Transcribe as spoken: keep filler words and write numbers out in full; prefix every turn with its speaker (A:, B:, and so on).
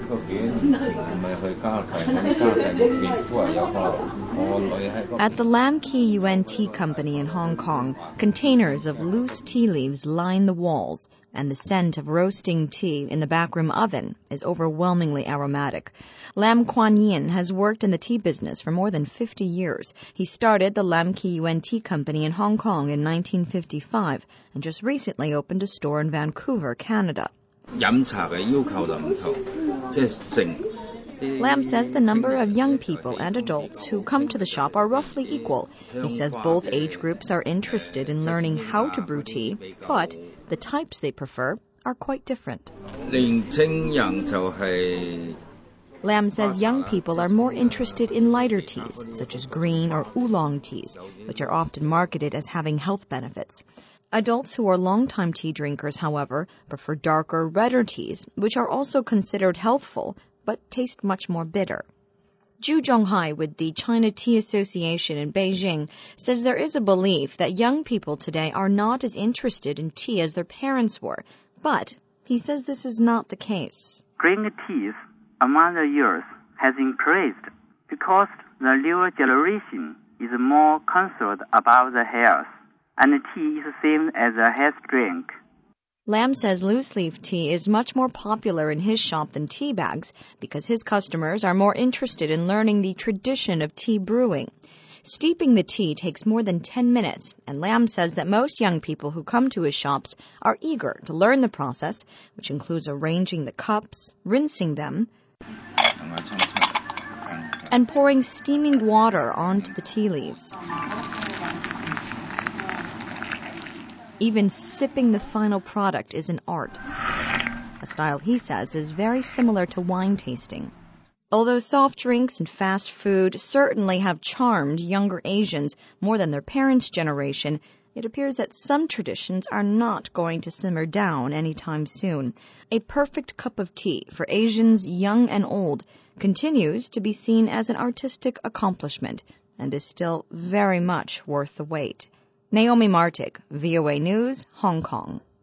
A: At the Lam Ki Yuen Tea Company in Hong Kong, containers of loose tea leaves line the walls, and the scent of roasting tea in the backroom oven is overwhelmingly aromatic. Lam Kuan Yin has worked in the tea business for more than fifty years. He started the Lam Ki Yuen Tea Company in Hong Kong in nineteen fifty-five and just recently opened a store in Vancouver, Canada. Lam says the number of young people and adults who come to the shop are roughly equal. He says both age groups are interested in learning how to brew tea, but the types they prefer are quite different. Lam says young people are more interested in lighter teas, such as green or oolong teas, which are often marketed as having health benefits. Adults who are long-time tea drinkers, however, prefer darker, redder teas, which are also considered healthful, but taste much more bitter. Zhu Zhonghai with the China Tea Association in Beijing says there is a belief that young people today are not as interested in tea as their parents were, but he says this is not the case.
B: Green teas among the youth has increased because the newer generation is more concerned about the health, and tea is seen as a health drink.
A: Lam says loose-leaf tea is much more popular in his shop than tea bags because his customers are more interested in learning the tradition of tea brewing. Steeping the tea takes more than ten minutes, and Lam says that most young people who come to his shops are eager to learn the process, which includes arranging the cups, rinsing them, and pouring steaming water onto the tea leaves. Even sipping the final product is an art, a style he says is very similar to wine tasting. Although soft drinks and fast food certainly have charmed younger Asians more than their parents' generation, it appears that some traditions are not going to simmer down anytime soon. A perfect cup of tea for Asians young and old continues to be seen as an artistic accomplishment and is still very much worth the wait. Naomi Martig, V O A News, Hong Kong.